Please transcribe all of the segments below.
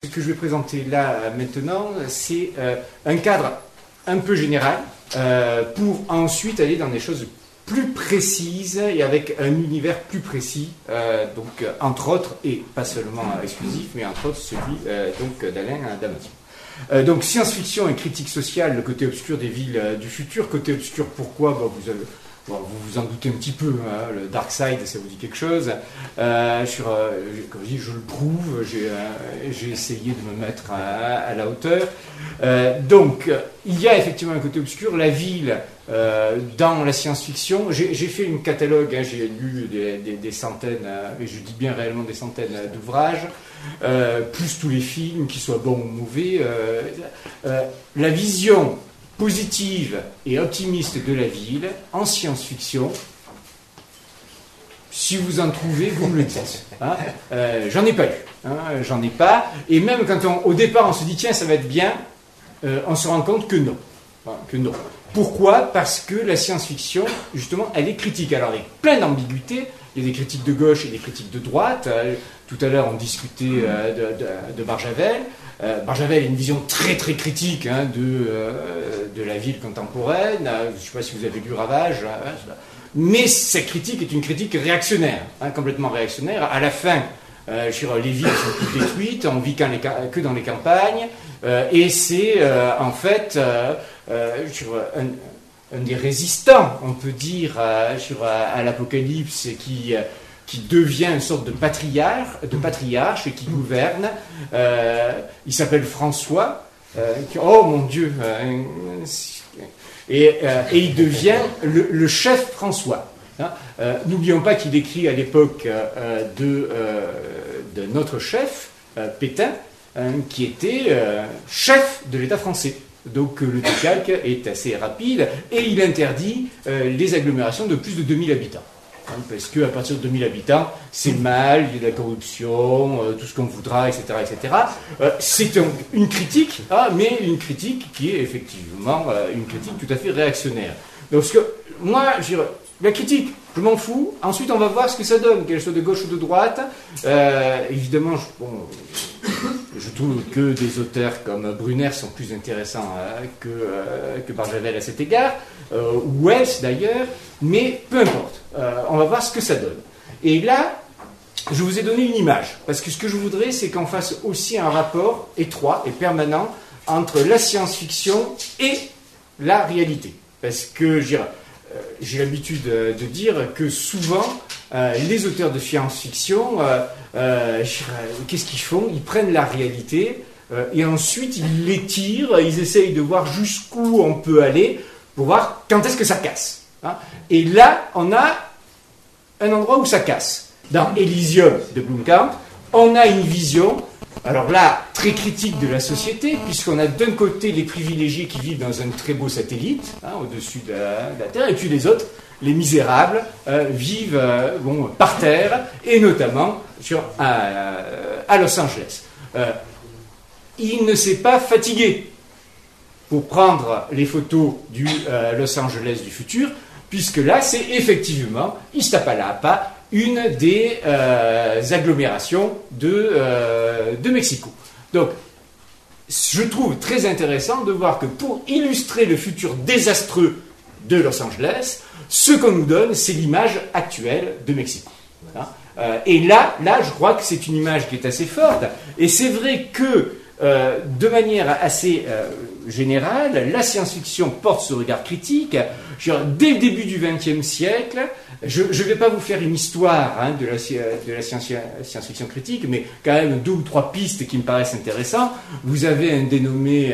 que je vais présenter là maintenant, c'est un cadre un peu général pour ensuite aller dans des choses plus précises et avec un univers plus précis, donc entre autres, et pas seulement exclusif, mais entre autres celui donc d'Alain Damasio. Donc science-fiction et critique sociale, le côté obscur des villes du futur. Côté obscur, pourquoi vous vous en doutez un petit peu, hein, le Dark Side, ça vous dit quelque chose. Comme je dis, je le prouve, j'ai essayé de me mettre à la hauteur. Donc, il y a effectivement un côté obscur. La ville, dans la science-fiction, j'ai fait un catalogue, hein, j'ai lu des centaines, et je dis bien réellement des centaines d'ouvrages, plus tous les films, qu'ils soient bons ou mauvais. La vision positive et optimiste de la ville en science-fiction, si vous en trouvez, vous me le dites. Hein, j'en ai pas eu. Hein, j'en ai pas. Et même quand au départ on se dit tiens ça va être bien, on se rend compte que non. Hein, que non. Pourquoi ? Parce que la science-fiction, justement, elle est critique. Alors avec plein d'ambiguïtés, il y a des critiques de gauche et des critiques de droite. Tout à l'heure on discutait de Barjavel. Barjavel a une vision très très critique, hein, de la ville contemporaine. Je ne sais pas si vous avez lu Ravage, mais cette critique est une critique réactionnaire, hein, complètement réactionnaire. À la fin, les villes sont toutes détruites, on vit que dans les campagnes, et c'est en fait un des résistants, on peut dire, à l'apocalypse qui devient une sorte de patriarche et qui gouverne. Il s'appelle François. Oh mon Dieu! Et il devient le chef François. Hein. N'oublions pas qu'il écrit à l'époque de notre chef, Pétain, qui était chef de l'État français. Donc le décalque est assez rapide et il interdit les agglomérations de plus de 2000 habitants. Parce qu'à partir de 2000 habitants, c'est mal, il y a de la corruption, tout ce qu'on voudra, etc. etc. C'est une critique, mais une critique qui est effectivement une critique tout à fait réactionnaire. Donc moi, la critique, je m'en fous. Ensuite, on va voir ce que ça donne, qu'elle soit de gauche ou de droite. Évidemment, je trouve que des auteurs comme Brunner sont plus intéressants que Barjavel à cet égard, ou Wells d'ailleurs, mais peu importe. On va voir ce que ça donne. Et là, je vous ai donné une image, parce que ce que je voudrais, c'est qu'on fasse aussi un rapport étroit et permanent entre la science-fiction et la réalité. Parce que j'ai l'habitude de dire que souvent, les auteurs de science-fiction, qu'est-ce qu'ils font ? Ils prennent la réalité et ensuite ils l'étirent, ils essayent de voir jusqu'où on peut aller pour voir quand est-ce que ça casse. Hein. Et là, on a un endroit où ça casse. Dans Elysium de Blomkamp, on a une vision, alors là, très critique de la société, puisqu'on a d'un côté les privilégiés qui vivent dans un très beau satellite, hein, au-dessus de la Terre, et puis les autres, les misérables, vivent par terre, et notamment à Los Angeles. Il ne s'est pas fatigué pour prendre les photos du Los Angeles du futur, puisque là, c'est effectivement Iztapalapa, une des agglomérations de Mexico. Donc, je trouve très intéressant de voir que pour illustrer le futur désastreux de Los Angeles, ce qu'on nous donne, c'est l'image actuelle de Mexico. Hein. Et là, je crois que c'est une image qui est assez forte. Et c'est vrai que, de manière assez générale, la science-fiction porte ce regard critique. Dès le début du XXe siècle, je ne vais pas vous faire une histoire, hein, de la science-fiction critique, mais quand même 2 ou 3 pistes qui me paraissent intéressantes. Vous avez un dénommé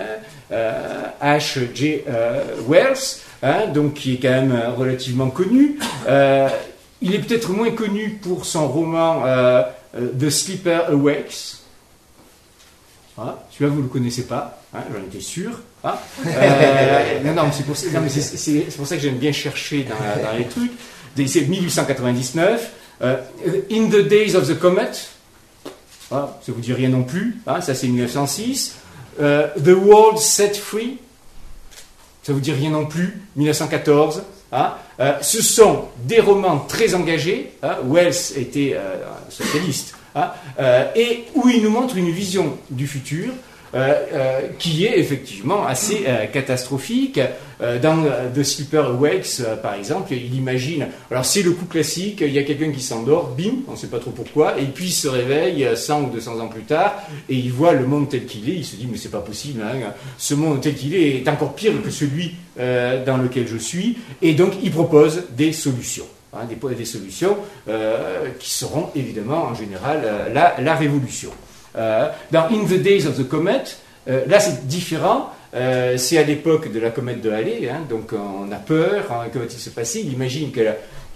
H.G. Wells, hein, donc, qui est quand même relativement connu. Il est peut-être moins connu pour son roman The Sleeper Awakes. Hein, celui-là, vous ne le connaissez pas, hein, j'en étais sûr. Hein. Non, c'est pour ça que j'aime bien chercher dans les trucs. C'est 1899. In the Days of the Comet, hein, ça vous dit rien non plus, hein, ça c'est 1906. The World Set Free, ça vous dit rien non plus, 1914. Hein. Ce sont des romans très engagés. Hein. Wells était socialiste. et où il nous montre une vision du futur qui est effectivement assez catastrophique. Dans The Sleeper Awakes, par exemple, il imagine, alors c'est le coup classique, il y a quelqu'un qui s'endort, bim, on ne sait pas trop pourquoi, et puis il se réveille 100 ou 200 ans plus tard, et il voit le monde tel qu'il est, il se dit mais c'est pas possible, hein, ce monde tel qu'il est encore pire que celui dans lequel je suis, et donc il propose des solutions. Des solutions qui seront évidemment en général la révolution. Dans In the Days of the Comet, là c'est différent, c'est à l'époque de la comète de Halley, donc on a peur, que va-t-il se passer? Il imagine que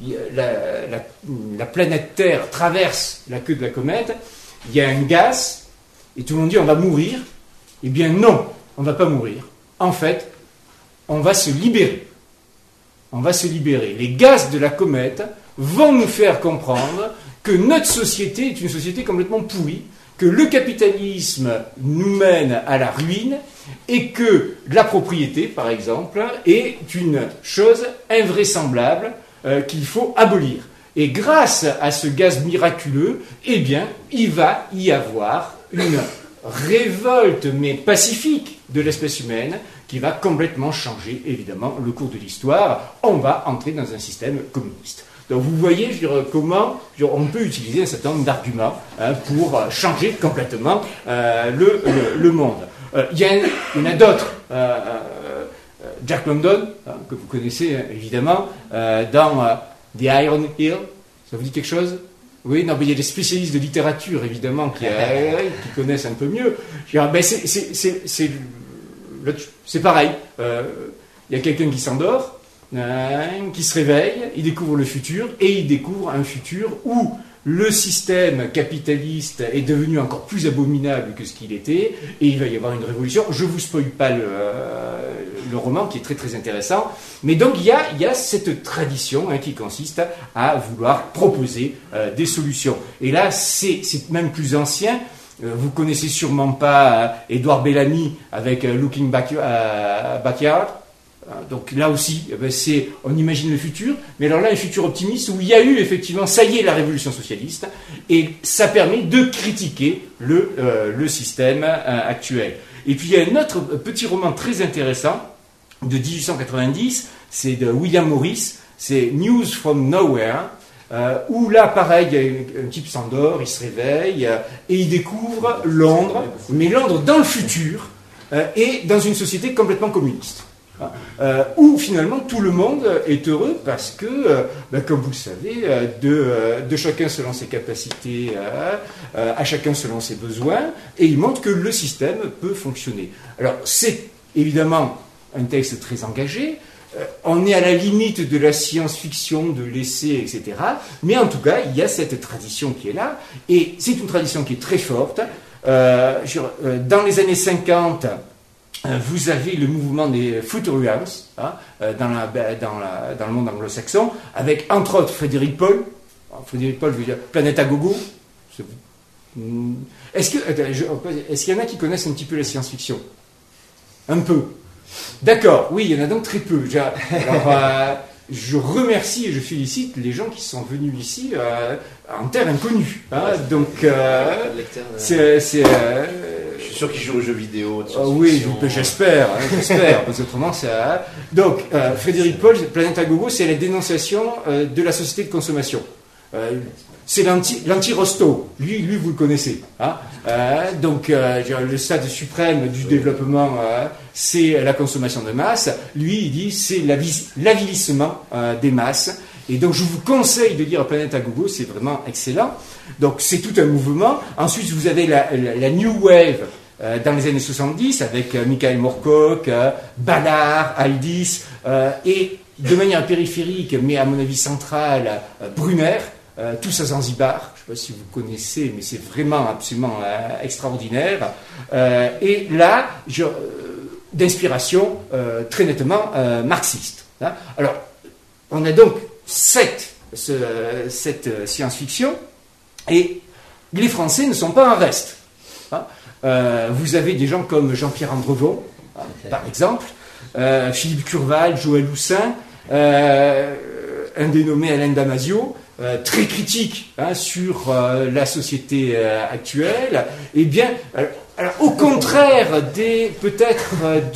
la planète Terre traverse la queue de la comète, il y a un gaz, et tout le monde dit on va mourir. Eh bien non, on ne va pas mourir. En fait, on va se libérer. On va se libérer. Les gaz de la comète vont nous faire comprendre que notre société est une société complètement pourrie, que le capitalisme nous mène à la ruine et que la propriété, par exemple, est une chose invraisemblable qu'il faut abolir. Et grâce à ce gaz miraculeux, eh bien, il va y avoir une révolte, mais pacifique, de l'espèce humaine qui va complètement changer, évidemment, le cours de l'histoire. On va entrer dans un système communiste. Donc vous voyez comment on peut utiliser un certain nombre d'arguments pour changer complètement le monde. Il y en a d'autres. Jack London, que vous connaissez évidemment, dans The Iron Heel, ça vous dit quelque chose? Oui, non, mais il y a des spécialistes de littérature, évidemment, qui connaissent un peu mieux. C'est pareil. Il y a quelqu'un qui s'endort, qui se réveille, il découvre le futur, et il découvre un futur où le système capitaliste est devenu encore plus abominable que ce qu'il était, et il va y avoir une révolution. Je ne vous spoil pas le roman, qui est très très intéressant, mais donc il y a cette tradition qui consiste à vouloir proposer des solutions. Et là, c'est même plus ancien. Vous connaissez sûrement pas Edward Bellamy avec Looking Backyard. Donc là aussi, on imagine le futur, mais alors là, un futur optimiste où il y a eu effectivement, ça y est, la révolution socialiste, et ça permet de critiquer le système actuel. Et puis il y a un autre petit roman très intéressant de 1890, c'est de William Morris, c'est News from Nowhere, où là, pareil, un type s'endort, il se réveille, et il découvre Londres, mais Londres dans le futur, et dans une société complètement communiste. Où finalement tout le monde est heureux parce que, comme vous le savez, de chacun selon ses capacités, à chacun selon ses besoins, et il montre que le système peut fonctionner. Alors c'est évidemment un texte très engagé, on est à la limite de la science-fiction, de l'essai, etc. Mais en tout cas, il y a cette tradition qui est là, et c'est une tradition qui est très forte. Dans les années 50, vous avez le mouvement des Futurians dans le monde anglo-saxon, avec entre autres Frédéric Paul. Frédéric Paul veut dire Planète à gogo. Est-ce qu'il y en a qui connaissent un petit peu la science-fiction? Un peu. D'accord, oui, il y en a donc très peu. Alors, je remercie et je félicite les gens qui sont venus ici en terre inconnue. Donc, je suis sûr qu'ils jouent aux jeux vidéo. Oui, j'espère, parce qu'autrement, ça. Donc, Frédéric Paul, Planète à gogo, c'est la dénonciation de la société de consommation. C'est l'anti-Rostow. Lui, vous le connaissez. Donc, le stade suprême du développement, c'est la consommation de masse. Lui, il dit c'est l'avilissement des masses. Et donc, je vous conseille de lire Planète à gogo, c'est vraiment excellent. Donc, c'est tout un mouvement. Ensuite, vous avez la New Wave dans les années 70 avec Michael Moorcock, Ballard, Aldis, et de manière périphérique, mais à mon avis centrale, Brunner. Tous à Zanzibar, je ne sais pas si vous connaissez, mais c'est vraiment absolument extraordinaire. Et là, d'inspiration très nettement marxiste. Alors, on a donc cette science-fiction, et les Français ne sont pas en reste. Vous avez des gens comme Jean-Pierre Andrevon, par exemple, Philippe Curval, Joël Houssin, un dénommé Alain Damasio, très critique sur la société actuelle, eh bien, alors, au contraire peut-être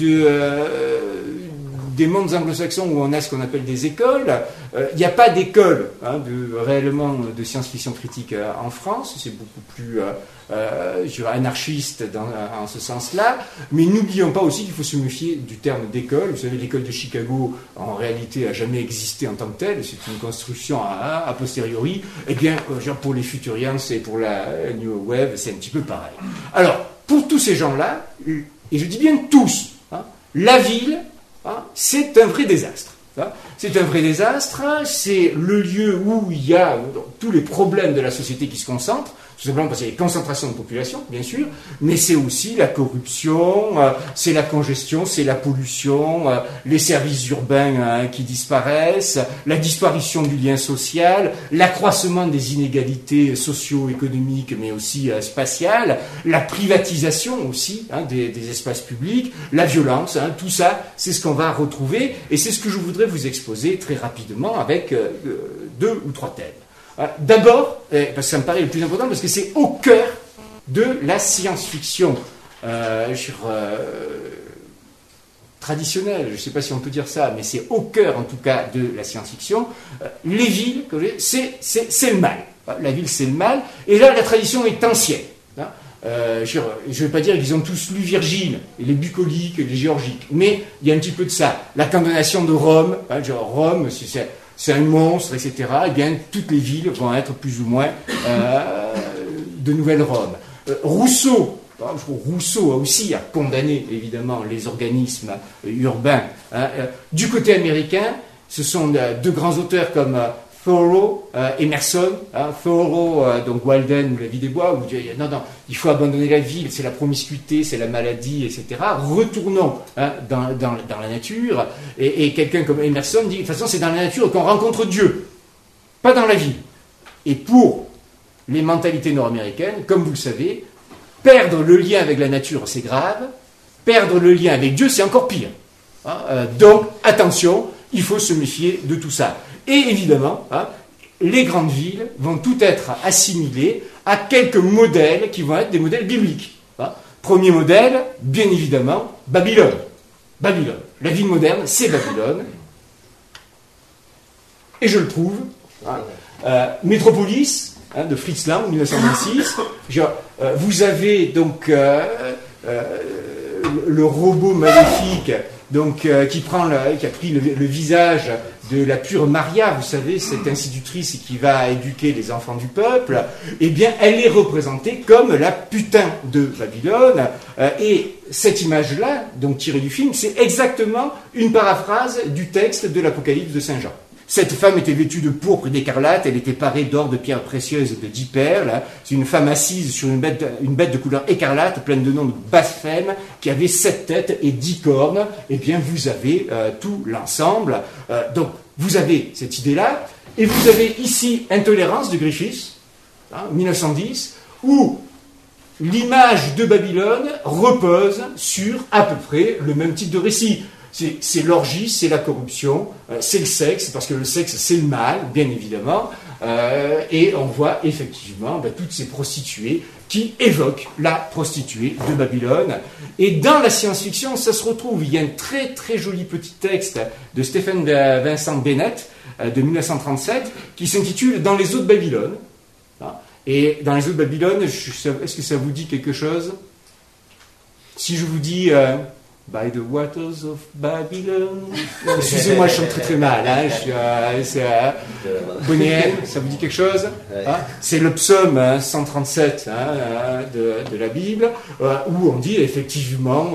des mondes anglo-saxons où on a ce qu'on appelle des écoles, il n'y a pas d'école réellement de science-fiction critique en France, c'est beaucoup plus anarchiste en ce sens-là, mais n'oublions pas aussi qu'il faut se méfier du terme d'école. Vous savez, l'école de Chicago, en réalité, n'a jamais existé en tant que telle, c'est une construction a posteriori. Eh bien, pour les Futurians et pour la New Wave, c'est un petit peu pareil. Alors, pour tous ces gens-là, et je dis bien tous, la ville, c'est un vrai désastre. C'est un vrai désastre, c'est le lieu où il y a tous les problèmes de la société qui se concentrent, tout simplement parce qu'il y a une concentration de population, bien sûr, mais c'est aussi la corruption, c'est la congestion, c'est la pollution, les services urbains qui disparaissent, la disparition du lien social, l'accroissement des inégalités socio-économiques, mais aussi spatiales, la privatisation aussi des espaces publics, la violence, tout ça, c'est ce qu'on va retrouver, et c'est ce que je voudrais vous exposer très rapidement avec 2 ou 3 thèmes. D'abord, parce que ça me paraît le plus important, parce que c'est au cœur de la science-fiction traditionnelle, je ne sais pas si on peut dire ça, mais c'est au cœur en tout cas de la science-fiction. Les villes, c'est le mal. La ville, c'est le mal, et là, la tradition est ancienne. Je ne vais pas dire qu'ils ont tous lu Virgile, et les bucoliques, et les géorgiques, mais il y a un petit peu de ça. La condamnation de Rome, Rome, c'est un monstre, etc. Eh bien, toutes les villes vont être plus ou moins de nouvelles Rome. Rousseau aussi a condamné, évidemment, les organismes urbains. Du côté américain, ce sont 2 grands auteurs comme Thoreau, Emerson, Thoreau, donc Walden ou La vie des bois, où non, il faut abandonner la ville, c'est la promiscuité, c'est la maladie, etc. Retournons dans la nature. Et quelqu'un comme Emerson dit, de toute façon, c'est dans la nature qu'on rencontre Dieu, pas dans la ville. Et pour les mentalités nord-américaines, comme vous le savez, perdre le lien avec la nature, c'est grave. Perdre le lien avec Dieu, c'est encore pire. Donc, attention, il faut se méfier de tout ça. Et évidemment, les grandes villes vont toutes être assimilées à quelques modèles qui vont être des modèles bibliques. Premier modèle, bien évidemment, Babylone. Babylone. La ville moderne, c'est Babylone. Et je le trouve. Métropolis, de Fritz Lang, 1926. Vous avez donc le robot maléfique qui a pris le visage de la pure Maria, vous savez, cette institutrice qui va éduquer les enfants du peuple, eh bien, elle est représentée comme la putain de Babylone. Et cette image-là, donc tirée du film, c'est exactement une paraphrase du texte de l'Apocalypse de Saint Jean. Cette femme était vêtue de pourpre et d'écarlate, elle était parée d'or, de pierres précieuses et de 10 perles. C'est une femme assise sur une bête de couleur écarlate, pleine de noms de blasphèmes, qui avait 7 têtes et 10 cornes. Eh bien, vous avez tout l'ensemble. Donc, vous avez cette idée-là, et vous avez ici Intolérance de Griffiths, 1910, où l'image de Babylone repose sur à peu près le même type de récit. C'est l'orgie, c'est la corruption, c'est le sexe, parce que le sexe, c'est le mal, bien évidemment, et on voit effectivement toutes ces prostituées qui évoquent la prostituée de Babylone. Et dans la science-fiction, ça se retrouve. Il y a un très très joli petit texte de Stephen Vincent Bennett de 1937 qui s'intitule « Dans les eaux de Babylone ». Et dans les eaux de Babylone, est-ce que ça vous dit quelque chose? Si je vous dis By the waters of Babylon. Excusez-moi, je chante très très mal. Bonnie M, ça vous dit quelque chose? C'est le psaume 137 de la Bible, où on dit effectivement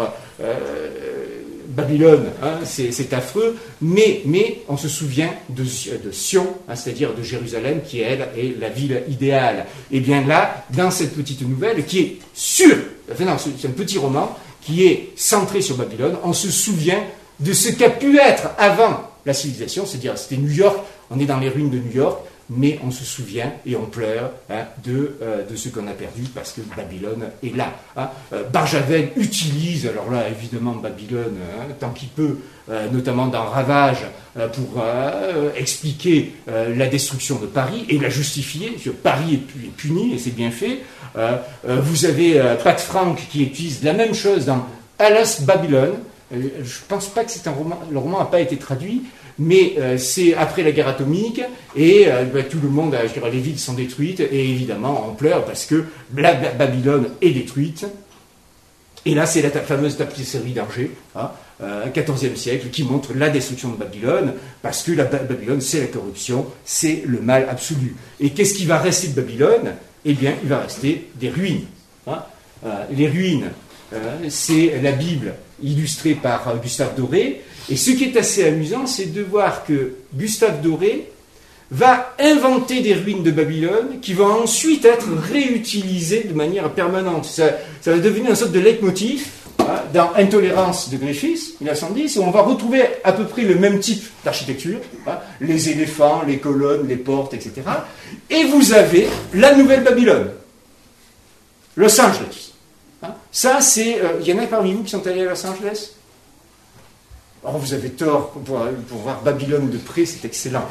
Babylone, c'est affreux, mais on se souvient de Sion, c'est-à-dire de Jérusalem, qui elle est la ville idéale. Et bien là, dans cette petite nouvelle, qui est c'est un petit roman, qui est centré sur Babylone, on se souvient de ce qu'a pu être avant la civilisation, c'est-à-dire c'était New York, on est dans les ruines de New York, mais on se souvient et on pleure de ce qu'on a perdu parce que Babylone est là. Barjavel utilise, alors là évidemment Babylone, tant qu'il peut, notamment dans Ravage, pour expliquer la destruction de Paris et la justifier. Paris est puni et c'est bien fait. Vous avez Pat Frank qui utilise la même chose dans Alas Babylone. Je ne pense pas que c'est un roman, le roman n'a pas été traduit, mais c'est après la guerre atomique et tout le monde, les villes sont détruites et évidemment on pleure parce que la Babylone est détruite. Et là c'est la fameuse tapisserie d'Arger, XIVe siècle, qui montre la destruction de Babylone, parce que la Babylone c'est la corruption, c'est le mal absolu. Et qu'est-ce qui va rester de Babylone ? Eh bien il va rester des ruines. Les ruines, c'est la Bible illustrée par Gustave Doré. Et ce qui est assez amusant, c'est de voir que Gustave Doré va inventer des ruines de Babylone qui vont ensuite être réutilisées de manière permanente. Ça va devenir une sorte de leitmotiv dans Intolérance de Griffiths, 1910, où on va retrouver à peu près le même type d'architecture, les éléphants, les colonnes, les portes, etc. Et vous avez la Nouvelle Babylone, Los Angeles. Ça, c'est... Il y en a parmi vous qui sont allés à Los Angeles ? Oh, vous avez tort pour voir Babylone de près, c'est excellent.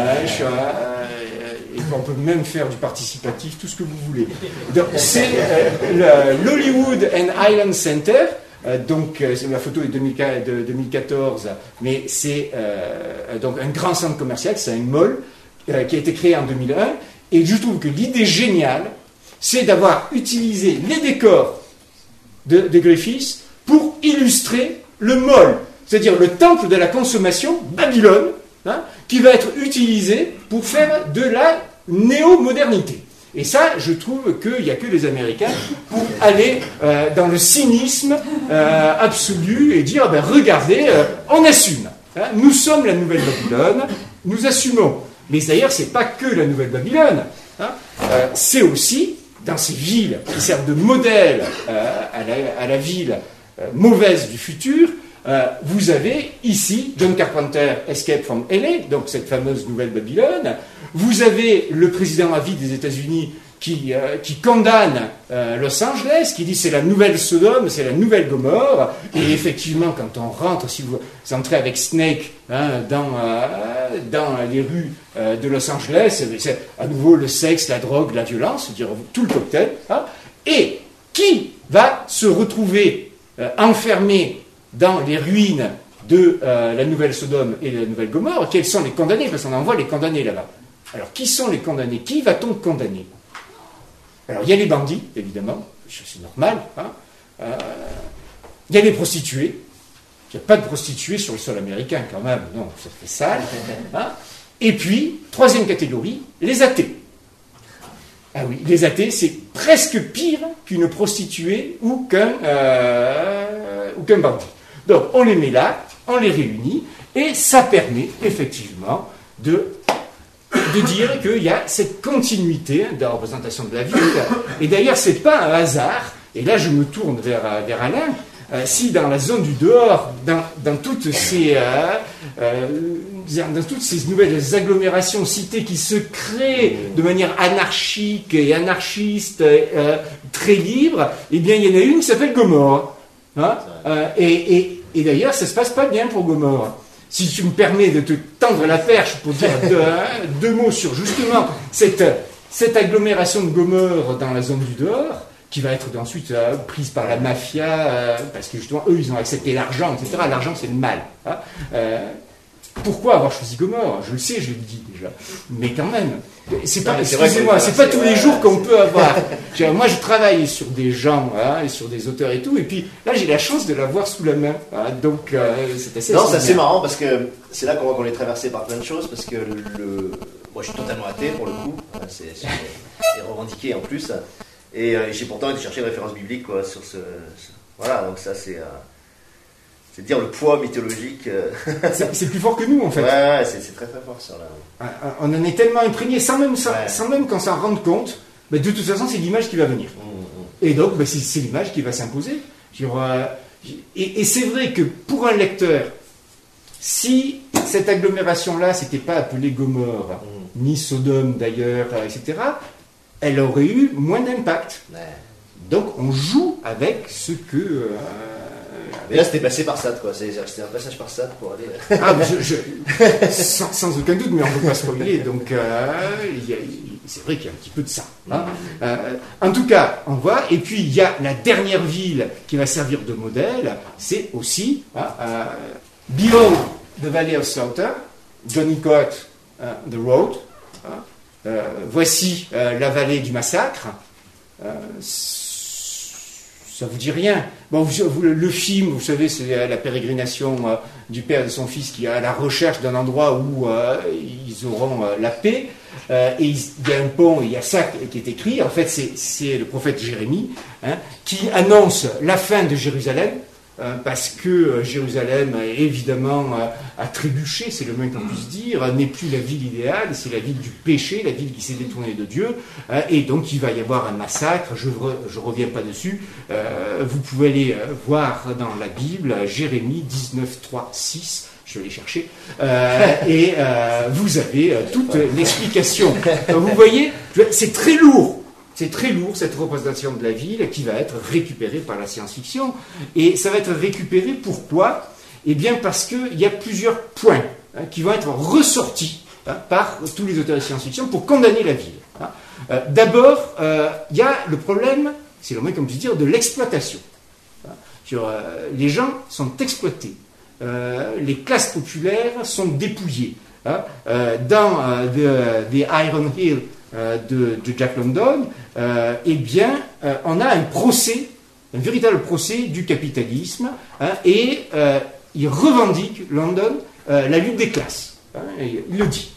Et on peut même faire du participatif, tout ce que vous voulez. Donc, c'est l'Hollywood and Island Center. Donc, la photo est de 2014, mais c'est donc un grand centre commercial, c'est un mall qui a été créé en 2001. Et je trouve que l'idée géniale, c'est d'avoir utilisé les décors de Griffiths pour illustrer le mall, c'est-à-dire le temple de la consommation, Babylone, qui va être utilisé pour faire de la néo-modernité. Et ça, je trouve qu'il n'y a que les Américains pour aller dans le cynisme absolu et dire, regardez, on assume. Nous sommes la Nouvelle Babylone, nous assumons. Mais d'ailleurs, ce n'est pas que la Nouvelle Babylone, c'est aussi dans ces villes qui servent de modèle à la ville mauvaise du futur. Vous avez ici John Carpenter, Escape from LA, donc cette fameuse Nouvelle Babylone. Vous avez le président à vie des États-Unis qui condamne Los Angeles, qui dit c'est la nouvelle Sodome, c'est la nouvelle Gomorre. Et effectivement, quand on rentre, si vous entrez avec Snake dans les rues de Los Angeles, c'est à nouveau le sexe, la drogue, la violence, c'est-à-dire tout le cocktail. Et qui va se retrouver enfermé dans les ruines de la nouvelle Sodome et de la nouvelle Gomorre? Quels sont les condamnés? Parce qu'on envoie les condamnés là-bas. Alors, qui sont les condamnés? Qui va-t-on condamner? Alors, il y a les bandits, évidemment, c'est normal. Il y a les prostituées. Il n'y a pas de prostituées sur le sol américain, quand même. Non, ça fait sale. Et puis, troisième catégorie, les athées. Ah oui, les athées, c'est presque pire qu'une prostituée ou qu'un bandit. Donc, on les met là, on les réunit, et ça permet, effectivement, de dire qu'il y a cette continuité de la représentation de la ville. Et d'ailleurs, ce n'est pas un hasard, et là je me tourne vers Alain, si dans la zone du dehors, dans toutes ces nouvelles agglomérations, cités qui se créent de manière anarchique et anarchiste, très libre, eh bien il y en a une qui s'appelle Gomorre. Et d'ailleurs, ça ne se passe pas bien pour Gomorre. Si tu me permets de te tendre la perche pour dire deux mots sur justement cette agglomération de Gomorre dans la zone du dehors, qui va être ensuite prise par la mafia, parce que justement, eux, ils ont accepté l'argent, etc. L'argent, c'est le mal. Pourquoi avoir choisi Gomorre? Je le sais, je l'ai dit déjà. Mais quand même, c'est pas tous les jours qu'on peut avoir. Moi, je travaille sur des gens, et sur des auteurs et tout, et puis là, j'ai la chance de l'avoir sous la main. Donc, c'est assez... Non, c'est assez marrant, parce que c'est là qu'on voit qu'on est traversé par plein de choses, parce que moi, je suis totalement athée, pour le coup. C'est revendiqué, en plus. Et j'ai pourtant été chercher une référence biblique, quoi, sur ce... Voilà, donc ça, c'est dire le poids mythologique. C'est plus fort que nous, en fait. Ouais, c'est très très fort, ça. Là. On en est tellement imprégné, sans même qu'on s'en rende compte, de toute façon, c'est l'image qui va venir. Et donc, c'est l'image qui va s'imposer. Et c'est vrai que pour un lecteur, si cette agglomération-là s'était pas appelée Gomorre, ni Sodome d'ailleurs, etc., elle aurait eu moins d'impact. Ouais. Donc on joue avec ce que... Mais là, c'était passé par Sade, quoi. C'était un passage par Sade pour aller... Ah, sans aucun doute, mais on ne peut pas spoiler, donc c'est vrai qu'il y a un petit peu de ça. Hein. En tout cas, on voit, et puis il y a la dernière ville qui va servir de modèle, c'est aussi Behold the Valley of Slaughter, Johnny Cott, The Road, voici la vallée du massacre. Ça vous dit rien. Bon, le film, vous savez, c'est la pérégrination du père et de son fils qui est à la recherche d'un endroit où ils auront la paix. Et il y a un pont, il y a ça qui est écrit. En fait, c'est le prophète Jérémie qui annonce la fin de Jérusalem. Parce que Jérusalem, évidemment, a trébuché, c'est le moins qu'on puisse dire, n'est plus la ville idéale, c'est la ville du péché, la ville qui s'est détournée de Dieu, et donc il va y avoir un massacre, je ne reviens pas dessus, vous pouvez aller voir dans la Bible, Jérémie 19, 3, 6, je vais les chercher, et vous avez toute l'explication. Vous voyez, c'est très lourd. C'est très lourd, cette représentation de la ville qui va être récupérée par la science-fiction. Et ça va être récupéré, pourquoi ? Eh bien parce qu'il y a plusieurs points qui vont être ressortis par tous les auteurs de science-fiction pour condamner la ville. D'abord, il y a le problème, c'est le moins qu'on puisse dire, de l'exploitation. Les gens sont exploités. Les classes populaires sont dépouillées. Dans The Iron Hill, de Jack London, eh bien, on a un procès, un véritable procès du capitalisme, et il revendique, London, la lutte des classes. Il le dit.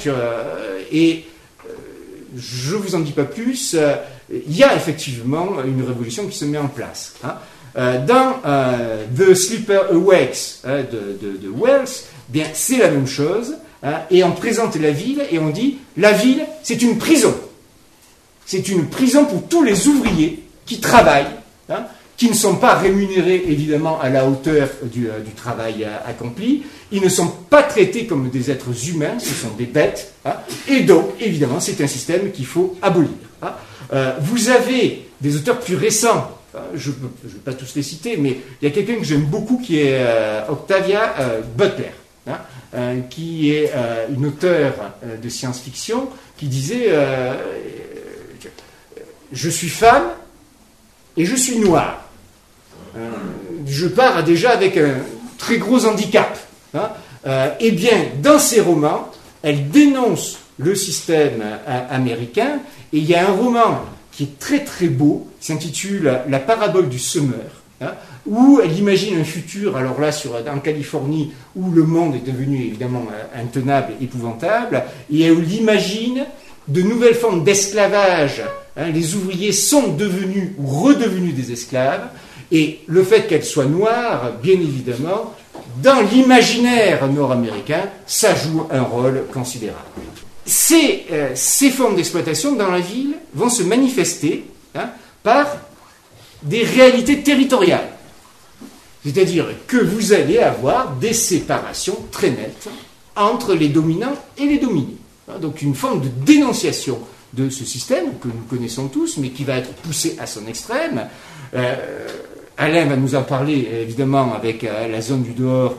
Et je ne vous en dis pas plus, il y a effectivement une révolution qui se met en place. Dans The Sleeper Awakes de Wells, bien, c'est la même chose. Et on présente la ville et on dit la ville, c'est une prison. C'est une prison pour tous les ouvriers qui travaillent, qui ne sont pas rémunérés évidemment à la hauteur du travail accompli. Ils ne sont pas traités comme des êtres humains, ce sont des bêtes. Et donc, évidemment, c'est un système qu'il faut abolir. Vous avez des auteurs plus récents. Je ne vais pas tous les citer, mais il y a quelqu'un que j'aime beaucoup qui est Octavia Butler. Qui est une auteure de science-fiction qui disait je suis femme et je suis noire. Je pars déjà avec un très gros handicap. Eh bien, dans ses romans, elle dénonce le système américain, et il y a un roman qui est très très beau, qui s'intitule La parabole du semeur, où elle imagine un futur, alors là, en Californie, où le monde est devenu évidemment intenable, épouvantable, et elle imagine de nouvelles formes d'esclavage. Les ouvriers sont devenus ou redevenus des esclaves, et le fait qu'elle soit noire, bien évidemment, dans l'imaginaire nord-américain, ça joue un rôle considérable. Ces formes d'exploitation dans la ville vont se manifester par des réalités territoriales. C'est-à-dire que vous allez avoir des séparations très nettes entre les dominants et les dominés. Donc une forme de dénonciation de ce système que nous connaissons tous, mais qui va être poussé à son extrême. Alain va nous en parler, évidemment, avec la zone du dehors,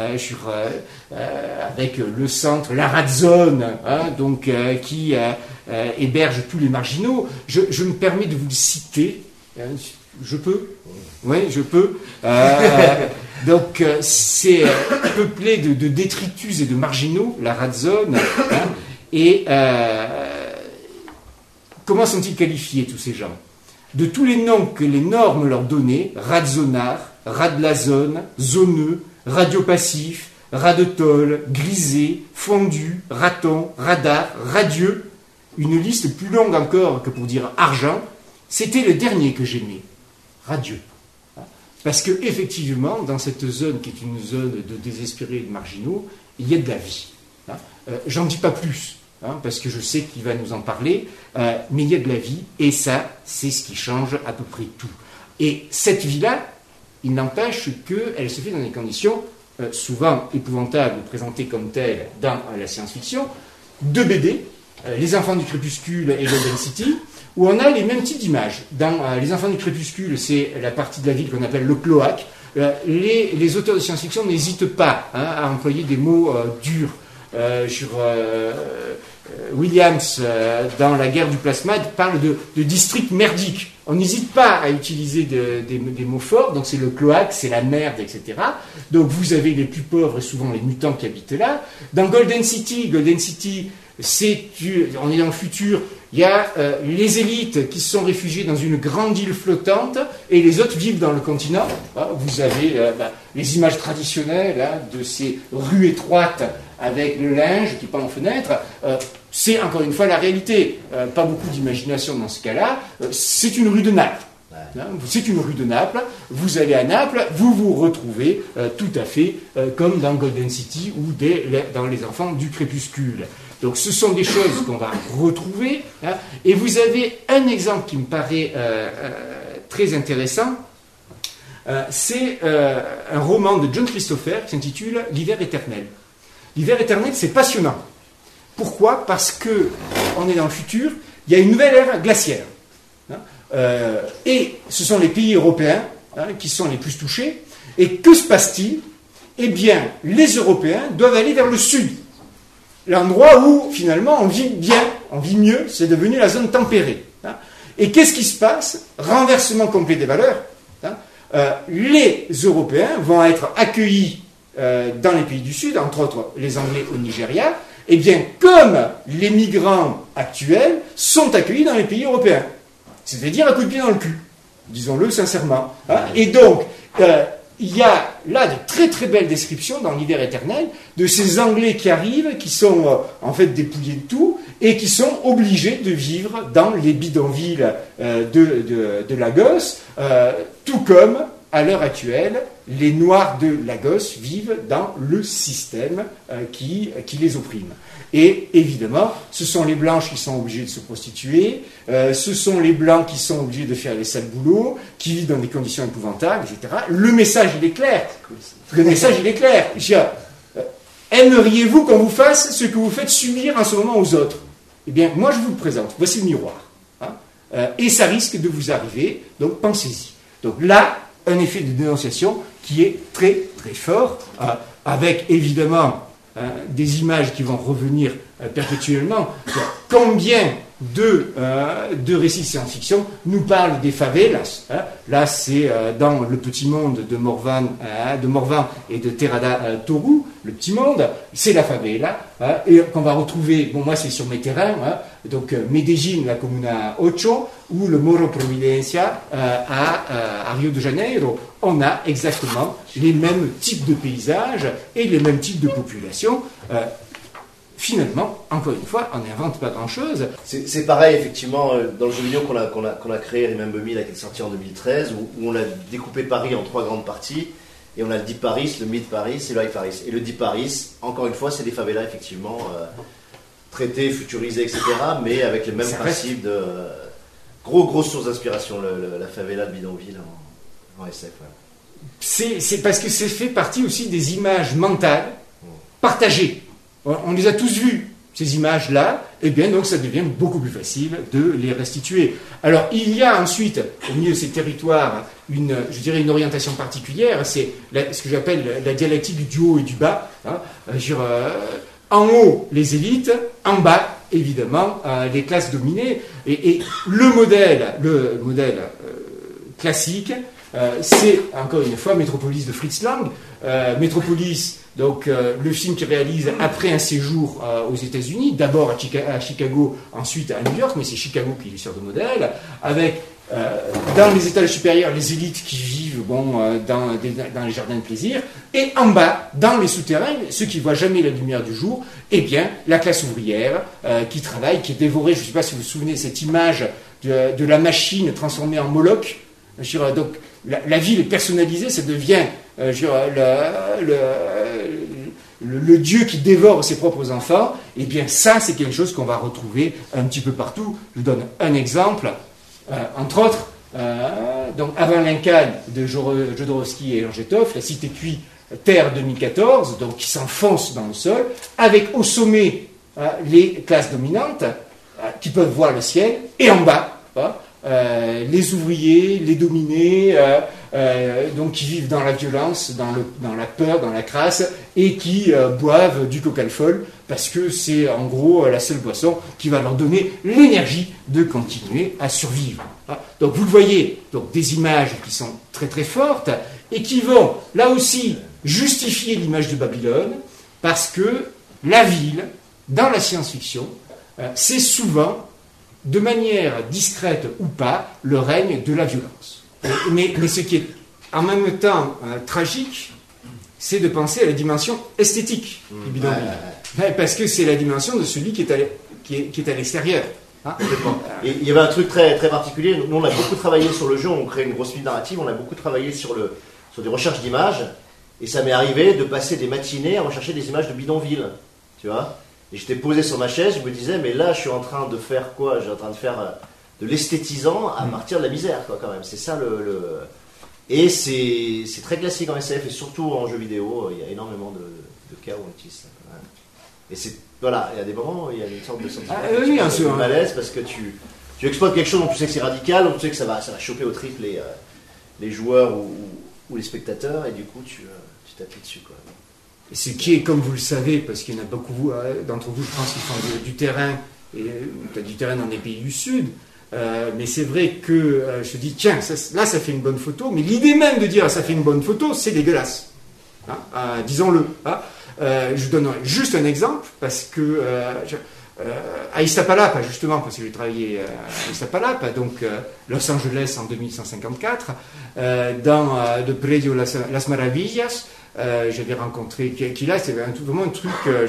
avec le centre, la rat zone, qui héberge tous les marginaux. Je me permets de vous le citer. Je peux ? Oui, je peux. Donc, c'est peuplé de détritus et de marginaux, la rat zone. Et comment sont-ils qualifiés, tous ces gens ? De tous les noms que les normes leur donnaient, radzonard, rat de la zone, zoneux, radiopassif, rat de tôle, grisé, fondu, raton, radar, radieux, une liste plus longue encore que pour dire argent, c'était le dernier que j'aimais, radieux. Parce que effectivement, dans cette zone qui est une zone de désespérés et de marginaux, il y a de la vie. J'en dis pas plus, parce que je sais qu'il va nous en parler, mais il y a de la vie, et ça, c'est ce qui change à peu près tout. Et cette vie-là, il n'empêche qu'elle se fait dans des conditions souvent épouvantables, présentées comme telles dans la science-fiction, deux BD, Les Enfants du Crépuscule et Golden City, où on a les mêmes types d'images. Dans Les Enfants du Crépuscule, c'est la partie de la ville qu'on appelle le cloaque. Les auteurs de science-fiction n'hésitent pas à employer des mots durs. Williams, dans La guerre du plasma, parle de district merdique. On n'hésite pas à utiliser des mots forts, donc c'est le cloaque, c'est la merde, etc. Donc vous avez les plus pauvres et souvent les mutants qui habitent là. Dans Golden City, on est dans le futur, il y a les élites qui se sont réfugiées dans une grande île flottante et les autres vivent dans le continent. Vous avez les images traditionnelles de ces rues étroites avec le linge qui pend aux fenêtres. C'est encore une fois la réalité. Pas beaucoup d'imagination dans ce cas-là. C'est une rue de Naples. C'est une rue de Naples. Vous allez à Naples, vous vous retrouvez tout à fait comme dans Golden City ou dans Les Enfants du Crépuscule. Donc ce sont des choses qu'on va retrouver. Et vous avez un exemple qui me paraît très intéressant. C'est un roman de John Christopher qui s'intitule L'hiver éternel. L'hiver éternel, c'est passionnant. Pourquoi ? Parce que on est dans le futur, il y a une nouvelle ère glaciaire. Et ce sont les pays européens qui sont les plus touchés. Et que se passe-t-il ? Eh bien, les Européens doivent aller vers le sud. L'endroit où, finalement, on vit bien, on vit mieux, c'est devenu la zone tempérée. Et qu'est-ce qui se passe ? Renversement complet des valeurs. Les Européens vont être accueillis dans les pays du Sud, entre autres les Anglais au Nigeria, et bien comme les migrants actuels sont accueillis dans les pays européens. C'est-à-dire à coup de pied dans le cul, disons-le sincèrement. Et donc, il y a là de très très belles descriptions dans l'hiver éternel de ces Anglais qui arrivent, qui sont en fait dépouillés de tout, et qui sont obligés de vivre dans les bidonvilles de Lagos, tout comme à l'heure actuelle, les Noirs de Lagos vivent dans le système qui les opprime. Et évidemment, ce sont les Blanches qui sont obligées de se prostituer, ce sont les Blancs qui sont obligés de faire les sales boulots, qui vivent dans des conditions épouvantables, etc. Le message, il est clair. Le message, il est clair. Aimeriez-vous qu'on vous fasse ce que vous faites subir en ce moment aux autres ? Eh bien, moi, je vous le présente. Voici le miroir. Et ça risque de vous arriver, donc pensez-y. Donc là, un effet de dénonciation qui est très très fort, avec évidemment des images qui vont revenir perpétuellement. Combien de récits de science-fiction nous parlent des favelas. Là, c'est dans Le Petit Monde de Morvan et de Terada Toru, Le Petit Monde, c'est la favela, et qu'on va retrouver, bon, moi c'est sur mes terrains, donc Medellín, la Comuna 8, ou le Morro Providencia à Rio de Janeiro. On a exactement les mêmes types de paysages et les mêmes types de populations. Finalement, encore une fois, on n'invente pas grand-chose. C'est pareil, effectivement, dans le jeu vidéo qu'on a créé, Remember Me, qui est sorti en 2013, où on a découpé Paris en 3 grandes parties, et on a le Deep Paris, le Mid Paris et le High Paris. Et le Deep Paris, encore une fois, c'est des favelas, effectivement, traités, futurisés, etc., mais avec les mêmes principes de... grosse source d'inspiration, la favela de bidonville en SF. Ouais. C'est parce que c'est fait partie aussi des images mentales partagées. On les a tous vues, ces images-là, et bien donc ça devient beaucoup plus facile de les restituer. Alors il y a ensuite, au milieu de ces territoires, une orientation particulière, c'est ce que j'appelle la dialectique du haut et du bas. En haut, les élites, en bas, évidemment, les classes dominées, et le modèle classique, c'est encore une fois Metropolis de Fritz Lang. Metropolis, donc le film qu'il réalise après un séjour aux États-Unis, d'abord à Chicago, ensuite à New York, mais c'est Chicago qui lui sert de modèle, avec dans les étages supérieurs les élites qui vivent dans les jardins de plaisir, et en bas, dans les souterrains, ceux qui ne voient jamais la lumière du jour, eh bien la classe ouvrière qui travaille, qui est dévorée. Je ne sais pas si vous vous souvenez de cette image de la machine transformée en Moloch. Donc la ville est personnalisée, ça devient le dieu qui dévore ses propres enfants. Et bien ça, c'est quelque chose qu'on va retrouver un petit peu partout. Je vous donne un exemple, entre autres, donc avant l'Incal de Jodorowsky et Angetov, La Cité cuite, Terre 2014, donc qui s'enfonce dans le sol, avec au sommet les classes dominantes qui peuvent voir le ciel, et en bas, les ouvriers, les dominés, donc qui vivent dans la violence, dans la peur, dans la crasse, et qui boivent du coca-cola parce que c'est en gros la seule boisson qui va leur donner l'énergie de continuer à survivre. Donc vous le voyez, donc des images qui sont très très fortes et qui vont là aussi justifier l'image de Babylone, parce que la ville, dans la science-fiction, c'est souvent, de manière discrète ou pas, le règne de la violence. Mais ce qui est en même temps tragique, c'est de penser à la dimension esthétique du bidonville. Parce que c'est la dimension de celui qui est à l'extérieur. Et il y avait un truc très, très particulier. Nous, on a beaucoup travaillé sur le jeu, on crée une grosse suite narrative, on a beaucoup travaillé sur des recherches d'images. Et ça m'est arrivé de passer des matinées à rechercher des images de bidonville. Tu vois ? Et j'étais posé sur ma chaise, je me disais, mais là, je suis en train de faire quoi ? Je suis en train de faire de l'esthétisant à partir de la misère, quoi, quand même. C'est ça Et c'est très classique en SF, et surtout en jeu vidéo, il y a énormément de cas où on utilise ça. Et c'est, voilà, il y a des moments où il y a une sorte de sentiment de malaise, parce que tu exploites quelque chose dont tu sais que c'est radical, dont tu sais que ça va choper au triple les joueurs ou les spectateurs, et du coup, tu t'appuies dessus, quoi. Ce qui est, comme vous le savez, parce qu'il y en a beaucoup d'entre vous, je pense, qui font du terrain, et du terrain dans des pays du Sud, mais c'est vrai que je dis, tiens, là ça fait une bonne photo, mais l'idée même de dire ça fait une bonne photo, c'est dégueulasse. Disons-le. Je donne juste un exemple, parce que à Iztapalapa, justement, parce que j'ai travaillé à Iztapalapa, donc Los Angeles en 2154, dans de Predio Las Maravillas, j'avais rencontré qui là, c'est vraiment un truc,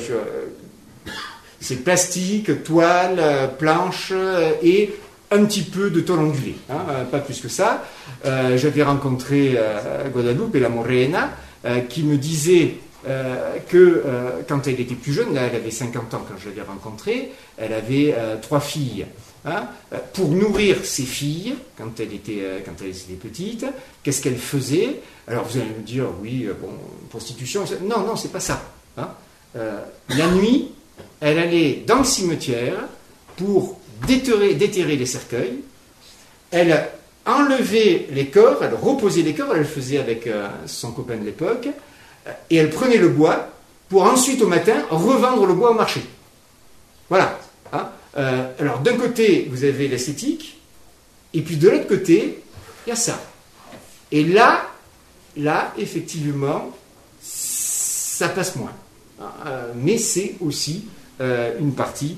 c'est plastique, toile, planche et un petit peu de tôle ondulée, pas plus que ça. J'avais rencontré Guadalupe La Morena, qui me disait que quand elle était plus jeune, là, elle avait 50 ans quand je l'avais rencontrée, elle avait 3 filles. Pour nourrir ses filles, quand elles étaient petites, qu'est-ce qu'elle faisait ? Alors vous allez me dire, oui, prostitution. Non, c'est pas ça. La nuit, elle allait dans le cimetière pour déterrer les cercueils. Elle enlevait les corps, elle reposait les corps, elle le faisait avec son copain de l'époque, et elle prenait le bois pour ensuite au matin revendre le bois au marché. Voilà. Alors d'un côté, vous avez l'esthétique, et puis de l'autre côté, il y a ça. Et là, effectivement, ça passe moins. Mais c'est aussi une partie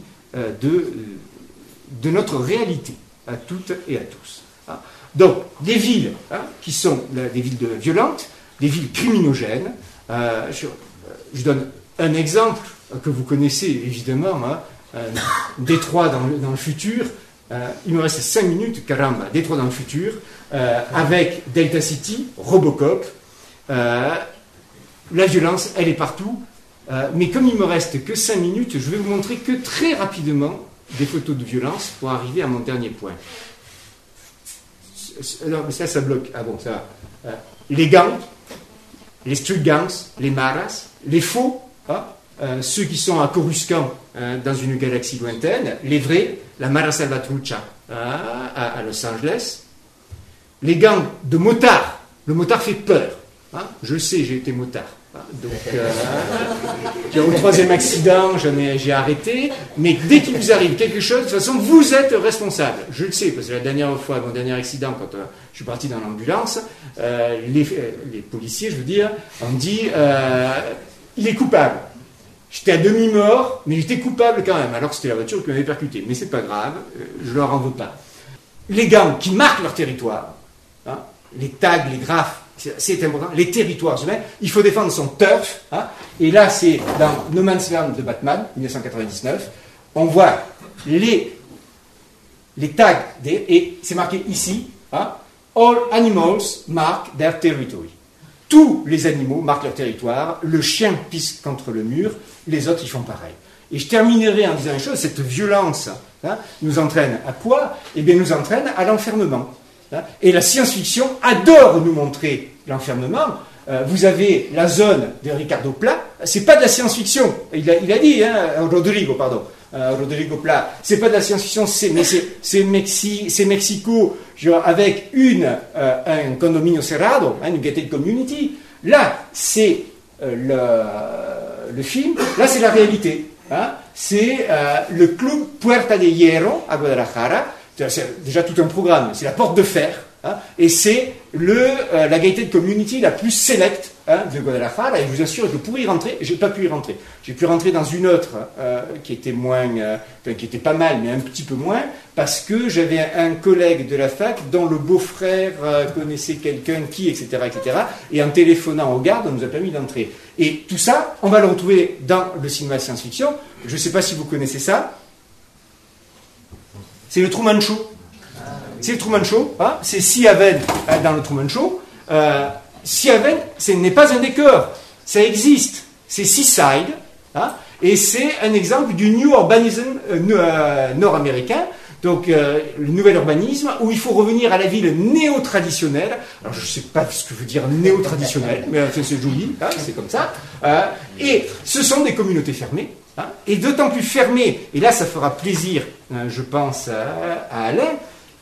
de notre réalité, à toutes et à tous. Donc, des villes qui sont des villes violentes, des villes criminogènes. Je donne un exemple que vous connaissez évidemment, Détroit dans le futur. Il me reste 5 minutes, caramba, Détroit dans le futur, avec Delta City, Robocop. La violence, elle est partout. Mais comme il me reste que 5 minutes, je vais vous montrer que très rapidement des photos de violence pour arriver à mon dernier point. Non, mais ça bloque. Ah bon, ça va. Les gangs, les street gangs, les maras, les faux, ceux qui sont à Coruscant, dans une galaxie lointaine, les vrais, la Mara Salvatrucha à Los Angeles, les gangs de motards. Le motard fait peur. Je le sais, j'ai été motard. Donc, au 3e accident, j'ai arrêté. Mais dès qu'il vous arrive quelque chose, de toute façon, vous êtes responsable. Je le sais, parce que la dernière fois, mon dernier accident, quand je suis parti dans l'ambulance, les policiers, je veux dire, ont dit il est coupable. J'étais à demi-mort, mais j'étais coupable quand même, alors que c'était la voiture qui m'avait percuté. Mais c'est pas grave, je leur en veux pas. Les gangs qui marquent leur territoire, les tags, les graphes, c'est important, les territoires humains, il faut défendre son turf. Et là, c'est dans No Man's Land de Batman, 1999, on voit les tags, et c'est marqué ici, All animals mark their territory. Tous les animaux marquent leur territoire, le chien pisse contre le mur, les autres, ils font pareil. Et je terminerai en disant une chose, cette violence nous entraîne à quoi ? Eh bien, nous entraîne à l'enfermement. Et la science-fiction adore nous montrer l'enfermement. vous avez la zone de Ricardo Pla. C'est pas de la science-fiction. Il a dit, Rodrigo Pla. C'est pas de la science-fiction, c'est Mexico, genre, avec un condominio cerrado, une gated community. Là, c'est le film. Là, c'est la réalité. C'est le club Puerta de Hierro à Guadalajara. C'est déjà tout un programme. C'est la porte de fer. Et c'est la gated community la plus select de Guadalajara, et je vous assure que pour y rentrer, j'ai pas pu y rentrer. J'ai pu rentrer dans une autre qui était qui était pas mal, mais un petit peu moins, parce que j'avais un collègue de la fac dont le beau-frère connaissait quelqu'un qui, etc., et en téléphonant au garde, on nous a permis d'entrer. Et tout ça, on va le retrouver dans le cinéma science-fiction. Je ne sais pas si vous connaissez ça. C'est le Truman Show. C'est le Truman Show, c'est Sea Haven dans le Truman Show. Sea Haven, ce n'est pas un décor, ça existe, c'est Seaside, et c'est un exemple du New Urbanism nord-américain, donc le nouvel urbanisme, où il faut revenir à la ville néo-traditionnelle. Alors je ne sais pas ce que veut dire néo-traditionnel, mais c'est joli, c'est comme ça. Et ce sont des communautés fermées, et d'autant plus fermées, et là ça fera plaisir, je pense, à Alain,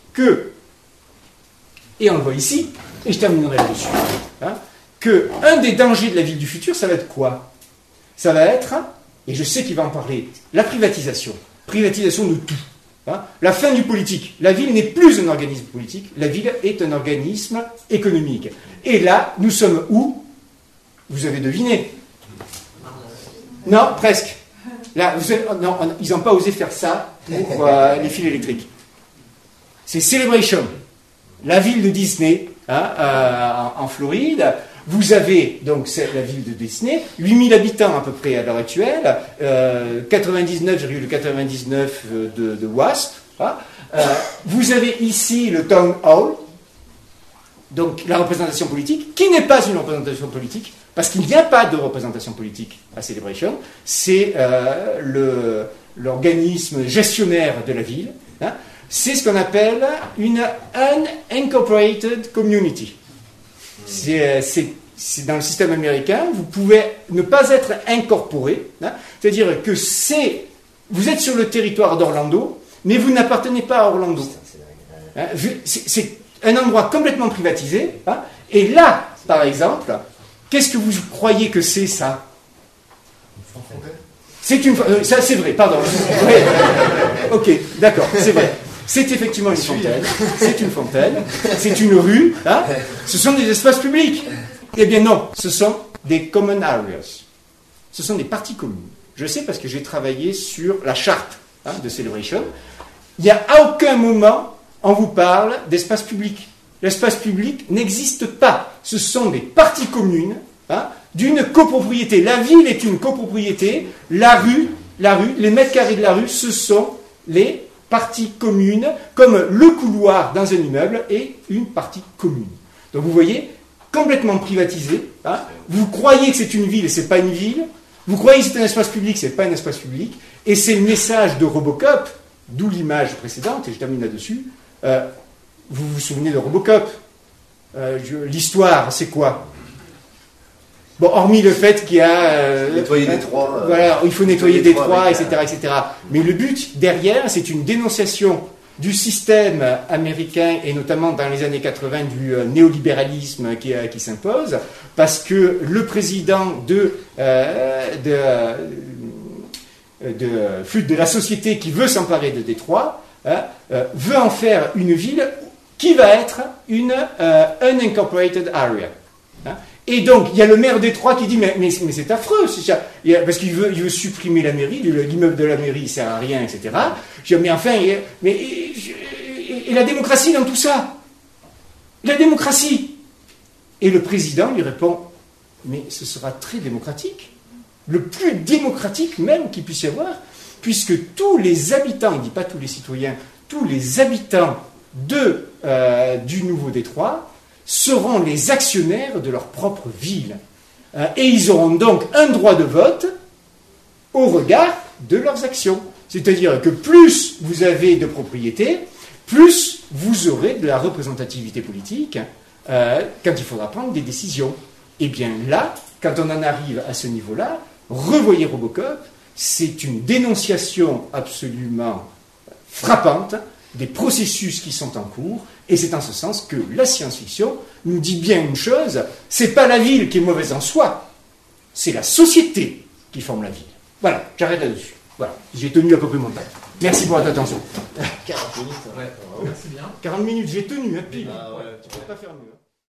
et on le voit ici, et je terminerai là-dessus, que un des dangers de la ville du futur, ça va être quoi? Ça va être, et je sais qu'il va en parler, la privatisation de tout. La fin du politique. La ville n'est plus un organisme politique, la ville est un organisme économique. Et là, nous sommes où? Vous avez deviné? Non, presque. Là, non, ils n'ont pas osé faire ça pour les fils électriques. C'est Celebration, la ville de Disney, en Floride. Vous avez donc la ville de Disney, 8000 habitants à peu près à l'heure actuelle, 99,99 de WASP. Vous avez ici le Town Hall, donc la représentation politique, qui n'est pas une représentation politique, parce qu'il n'y a pas de représentation politique à Celebration. C'est l'organisme gestionnaire de la ville. C'est ce qu'on appelle une unincorporated community. C'est dans le système américain, vous pouvez ne pas être incorporé, c'est-à-dire que vous êtes sur le territoire d'Orlando, mais vous n'appartenez pas à Orlando. C'est un endroit complètement privatisé, et là, par exemple, qu'est-ce que vous croyez que c'est ça? Ça c'est vrai, pardon. Ok, d'accord, c'est vrai. C'est effectivement une fontaine, c'est une rue, ce sont des espaces publics. Eh bien non, ce sont des common areas, ce sont des parties communes. Je sais parce que j'ai travaillé sur la charte de Celebration. Il n'y a à aucun moment on vous parle d'espace public. L'espace public n'existe pas, ce sont des parties communes d'une copropriété. La ville est une copropriété, la rue, les mètres carrés de la rue, ce sont les partie commune, comme le couloir dans un immeuble est une partie commune. Donc vous voyez, complètement privatisé. Vous croyez que c'est une ville et ce n'est pas une ville. Vous croyez que c'est un espace public, ce n'est pas un espace public. Et c'est le message de Robocop, d'où l'image précédente, et je termine là-dessus. Vous vous souvenez de Robocop? L'histoire, c'est quoi? Bon, hormis le fait qu'il y a... nettoyer Détroit. Voilà, il faut nettoyer Détroit, etc., etc. Mais le but, derrière, c'est une dénonciation du système américain, et notamment dans les années 80, du néolibéralisme qui s'impose, parce que le président de la société qui veut s'emparer de Détroit veut en faire une ville qui va être une unincorporated area. Et donc, il y a le maire Détroit qui dit mais c'est affreux, parce qu'il veut supprimer la mairie, l'immeuble de la mairie ne sert à rien, etc. Je dis, mais enfin, et la démocratie dans tout ça? La démocratie? Et le président lui répond, mais ce sera très démocratique, le plus démocratique même qu'il puisse y avoir, puisque tous les habitants, il ne dit pas tous les citoyens, tous les habitants du Nouveau Détroit seront les actionnaires de leur propre ville. Et ils auront donc un droit de vote au regard de leurs actions. C'est-à-dire que plus vous avez de propriété, plus vous aurez de la représentativité politique quand il faudra prendre des décisions. Eh bien là, quand on en arrive à ce niveau-là, revoyez Robocop, c'est une dénonciation absolument frappante des processus qui sont en cours, et c'est en ce sens que la science-fiction nous dit bien une chose, c'est pas la ville qui est mauvaise en soi, c'est la société qui forme la ville. Voilà, j'arrête là-dessus. Voilà, j'ai tenu à peu près mon temps. Merci pour votre attention. 40 minutes. Ouais, merci bien. 40 minutes, j'ai tenu, hein, pile. Ah ouais, Tu peux pas faire mieux.